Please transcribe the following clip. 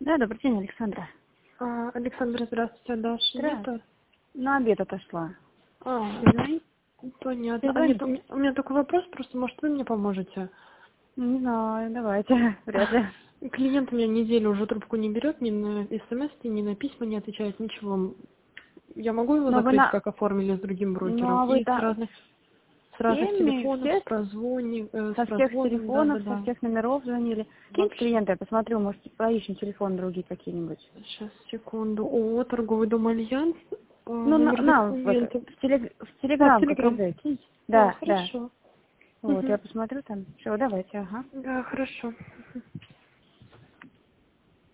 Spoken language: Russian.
Да, добрый день, Александра. Александра, здравствуйте, Даша. Здравствуйте. На обед отошла. Понятно. Нет, у меня такой вопрос, просто, может, вы мне поможете? Не знаю, давайте, вряд ли. Клиент у меня неделю уже трубку не берет, ни на смс, ни на письма не отвечает, ничего. Я могу его закрыть, как оформили с другим брокером? И с разных телефонов, с прозвонами, со всех телефонов, да. со всех номеров звонили. Киньте клиента, я посмотрю, может, поищем телефон другие какие-нибудь. Сейчас, секунду. Торговый дом Альянс. Ну, в Телеграм киньте. Да, хорошо. Вот, я посмотрю там. Все, давайте, ага. Да, хорошо.